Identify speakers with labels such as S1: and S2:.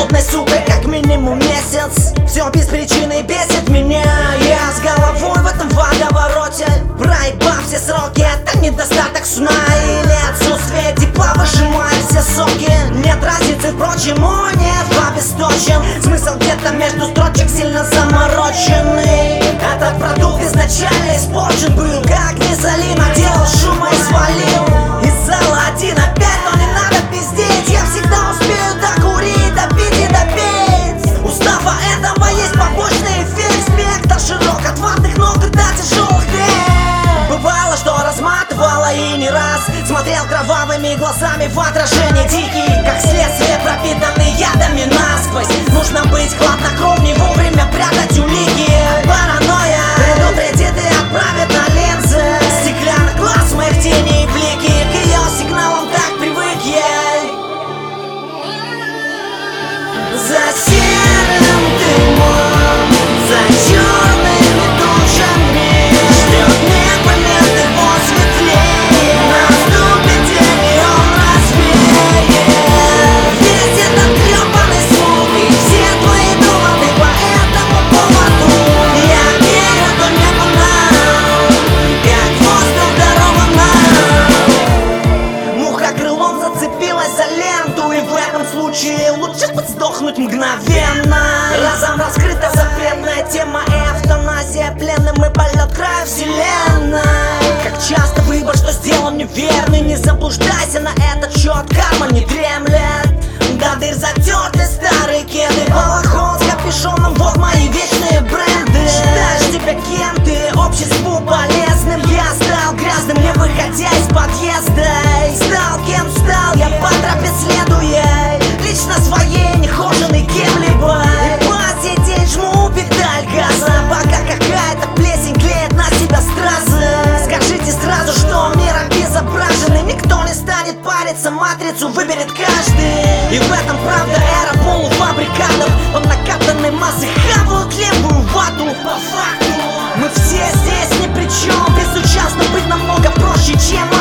S1: голодной сукой как минимум месяц. Все без причины бесит меня. Я с головой в этом водовороте. Проебав все сроки, это недостаток сна или отсутствие тепла выжимает все соки. Нет разницы, впрочем, о нет, обесточен. Смысл где-то между строчек сильно замороченный. Этот продукт изначально испорчен был, как не залим, делал шума и свалил из зала 1 опять, но не надо пиздеть. Я всегда успею докурить, допить и допеть. Устава этого есть побочный эффект. Спектр широк от ватных ног и до тяжелых тем. Бывало, что разматывало и не раз. Смотрел кровавыми глазами в отражение дикий, как следствие пропитанный ядами насквозь. Нужно быть хладнокровней, вовремя прятать улики. Паранойя предупредит и отправит на линзы стеклянных глаз моих теней и блики. К ее сигналам так привык я. За серым дымом, за черными тучами ждет непонятный босс светлее. Наступит день, и он развеет весь этот гребаный звук и все твои доводы по этому поводу. Я верю, то не банал, как воздух дорога нам. Муха крылом зацепилась за ленту, и в этом случае лучше подсдохнуть мгновенно. Разом раскрыта запретная тема и эвтаназия пленным и полет края вселенной. Как часто выбор, что сделан неверный. Не заблуждайся на этот счет, карма не дремлет. До дыр затерты старые кеды, балахон с капюшоном, вот мои вечные бренды. Считаешь себя кем ты, обществу полезным. Я стал грязным, не выходя из подъезда. Стал кем стал, я по тропе следуя, лично своей нехоженной кем-либо. И по сей день жму педаль газа, пока какая-то плесень клеит на себя стразы. Скажите сразу, что мир обезображен, и никто не станет париться, матрицу выберет каждый. И в этом правда эра полуфабрикатов. Под накатанной массой хавают левую вату. По факту мы все здесь ни при чем. Безучастно быть намного проще, чем